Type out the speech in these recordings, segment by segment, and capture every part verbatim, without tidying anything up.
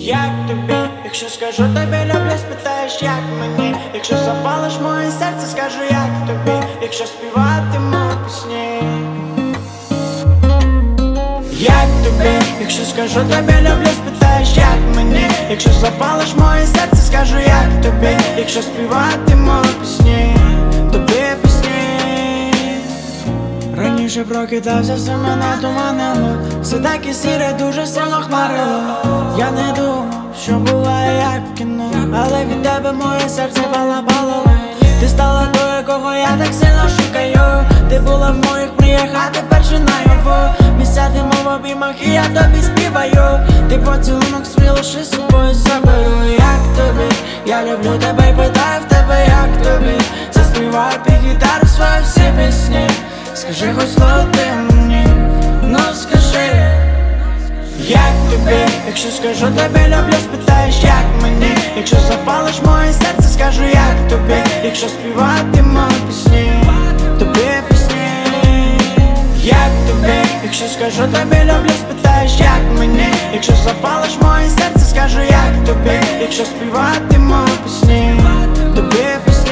Як тобі, якщо скажу тобі люблю, спитаєш, як мені. Якщо запалиш моє серце, скажу, як тобі. Якщо співатиму пісні. Як тобі, якщо скажу тобі люблю, спитаєш, як мені. Якщо запалиш моє серце, скажу, як тобі. Якщо співатиму пісні, тобі пісні. Раніше прокидався, все мене туманило. Все таке сіре, дуже сильно хмарило. Я не думав, що буває як в кіно, але від тебе моє серце балабало. Ти стала тою, кого я так сильно шукаю. Ти була в моїх мріях, а тепер же наяву. Ми сядемо в обіймах і я тобі співаю. Ти поцілунок свій лише з собою заберу. Як тобі, я люблю тебе і питаю в тебе, як тобі. Заспіваю під гітару свої всі пісні. Скажи хоч слово ти мені, ну скажи. Як тобі, якщо скажу тобі люблю, спитаєш, як мені. Якщо запалиш моє серце, скажу, як тобі. Якщо співатиму пісні, тобі пісні. Як тобі, якщо скажу тобі люблю, спитаєш, як мені. Якщо запалиш моє серце, скажу, як тобі. Якщо співатиму пісні, тобі пісні.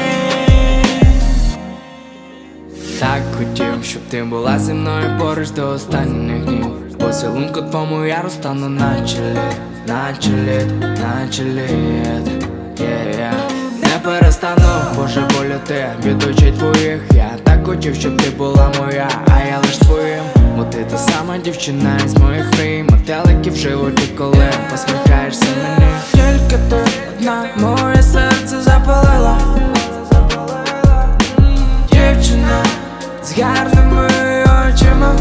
Так хотів, щоб ти була зі мною поруч до останніх днів. Поцілунку твому я розтану наче лід, наче лід, наче лід, yeah, yeah. Не перестану, Боже, болю ти від очей твоїх. Я так хотів, щоб ти була моя, а я лиш твоїм. Бо ти та сама дівчина із моїх мрій. Метелики в животі, коли посміхаєшся мені. Тільки ти одна, моє серце запалила. Дівчина з гарними очима.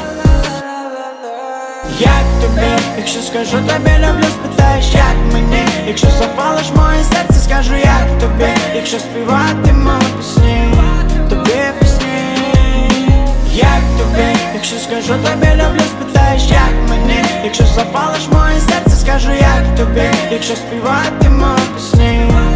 Як тобі, якщо скажу тобі люблю, спитаєш, як мені. Якщо запалиш моє серце, скажу, як тобі. Якщо співатиму пісні, тобі пісні. Як тобі, якщо скажу тобі люблю, спитаєш, як мені. Якщо запалиш моє серце, скажу, як тобі. Якщо співатиму пісні.